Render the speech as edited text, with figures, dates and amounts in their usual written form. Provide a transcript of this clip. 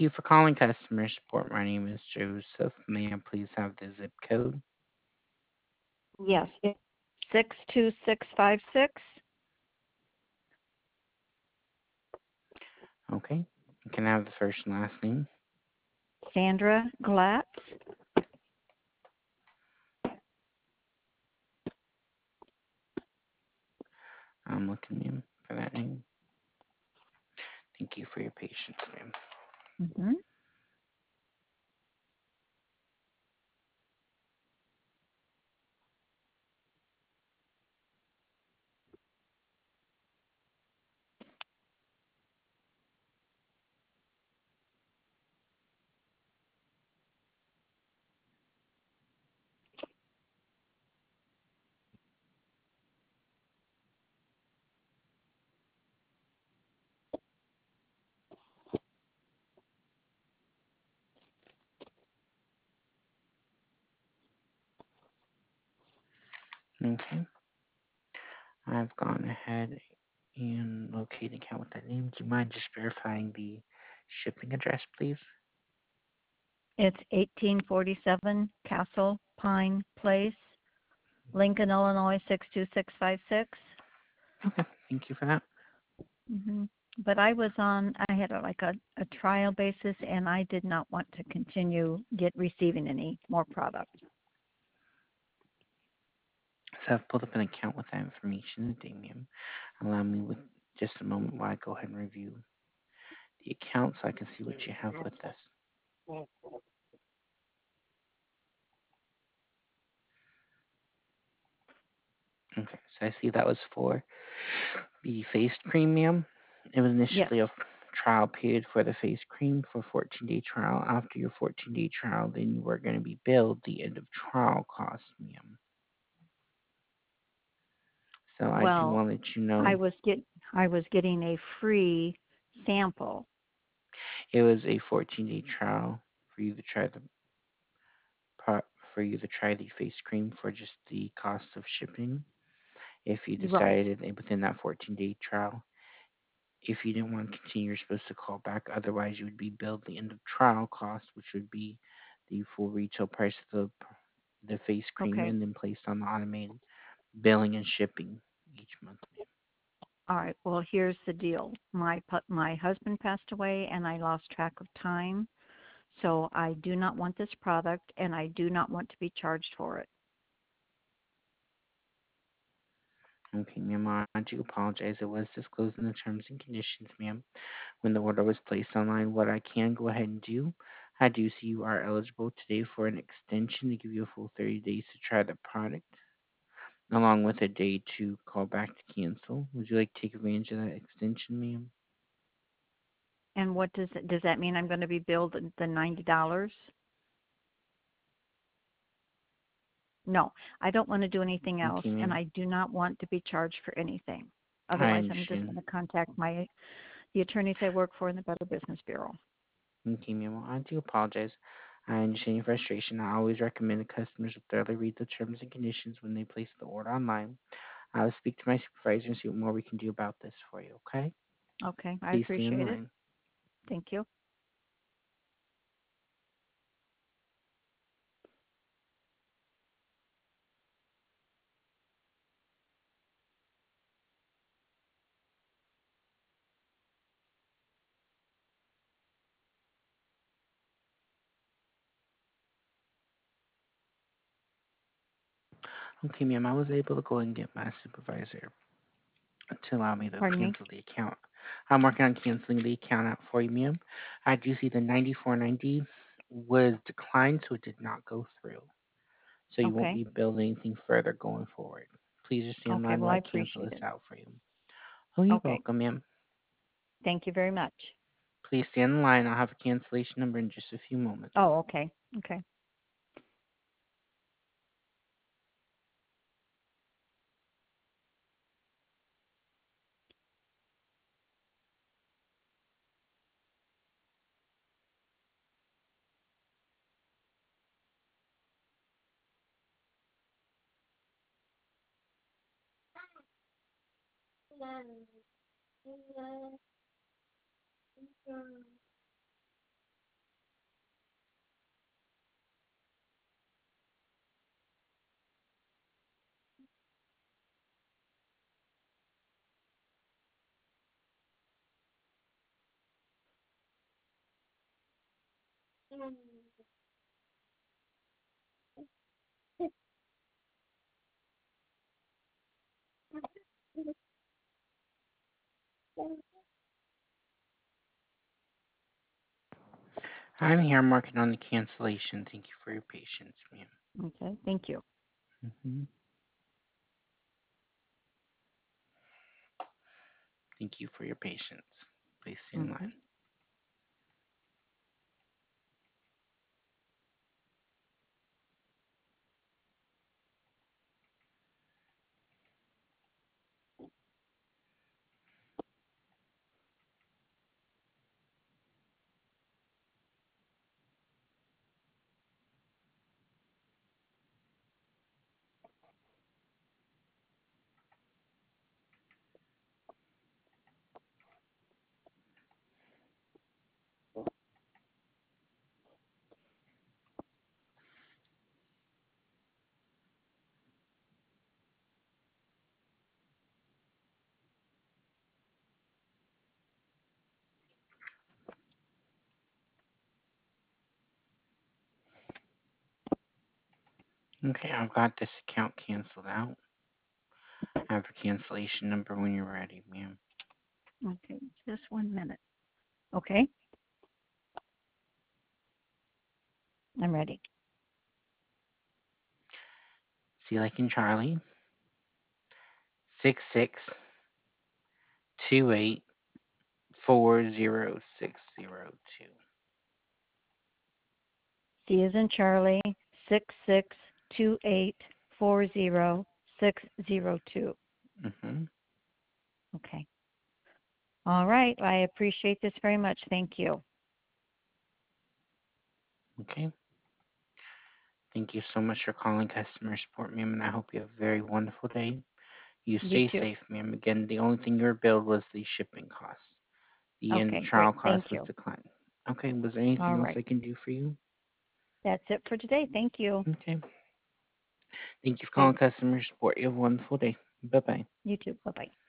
you for calling customer support. My name is Joseph. May I please have the zip code? Yes, it's 62656. Okay. Can I have the first and last name? Sandra Glatz. I'm looking, ma'am, for that name. Thank you for your patience, ma'am. Mm-hmm. Okay. I've gone ahead and located account with that name. Do you mind just verifying the shipping address, please? It's 1847 Castle Pine Place, Lincoln, Illinois 62656. Okay. Thank you for that. Mm-hmm. But I had a trial basis, and I did not want to continue receiving any more product. So I've pulled up an account with that information today, ma'am. Allow me with just a moment while I go ahead and review the account so I can see what you have with us. Okay, so I see that was for the face cream, ma'am. It was Yes. initially a trial period for the face cream for 14-day trial. After your 14-day trial, then you were going to be billed the end of trial cost, ma'am. So I do Well, want to let you I know was get I was getting a free sample. it was a 14-day trial for you to try the for you to try the face cream for just the cost of shipping. If you Right. decided within that 14-day trial, if you didn't want to continue, you're supposed to call back. Otherwise, you would be billed the end of trial cost, which would be the full retail price of the face cream, Okay. and then placed on the automated billing and shipping each month, ma'am. All right. Well, here's the deal. My husband passed away, and I lost track of time. So I do not want this product, and I do not want to be charged for it. Okay, ma'am, I do apologize. It was disclosed in the terms and conditions, ma'am, when the order was placed online. What I can go ahead and do, I do see you are eligible today for an extension to give you a full 30 days to try the product, along with a day to call back to cancel. Would you like to take advantage of that extension, ma'am? And does that mean I'm going to be billed the $90? No, I don't want to do anything else, Okay, and ma'am. I do not want to be charged for anything. I Otherwise, I'm just understand. going to contact the attorneys I work for in the Better Business Bureau. Okay, ma'am. Well, I do apologize. I understand your frustration. I always recommend that customers thoroughly read the terms and conditions when they place the order online. I will speak to my supervisor and see what more we can do about this for you, okay? Okay, I Please stay in appreciate it. line. Thank you. Okay, ma'am. I was able to go and get my supervisor to allow me to Pardon me. cancel the account. I'm working on canceling the account out for you, ma'am. I do see the 94.90 was declined, so it did not go through. So you won't Okay. be billed anything further going forward. Please just stay in Okay. line Well, while I I cancel appreciate this it. out for you. Oh, you're Okay. welcome, ma'am. Thank you very much. Please stay in line. I'll have a cancellation number in just a few Oh, moments. okay. Okay. I'm here marking on the cancellation. Thank you for your patience, ma'am. Okay, thank you. Hmm. Thank you for your patience. Please stay in Hmm. line. Okay, I've got this account canceled out. I have a cancellation number when you're ready, ma'am. Okay, just 1 minute. Okay, I'm ready. C like in Charlie, 6628406002. C is in Charlie, 6628406002. Mm-hmm. Okay. All right. I appreciate this very much. Thank you. Okay. Thank you so much for calling customer support, ma'am, and I hope you have a very wonderful day. You You stay too. safe, ma'am. Again, the only thing you were billed was the shipping costs. The end Okay, trial great. cost Thank was you. declined. Okay, was there anything All else right. I can do for you? That's it for today. Thank you. Okay. Thank you for Okay. calling customer support. You have a wonderful day. Bye bye. You too. Bye bye.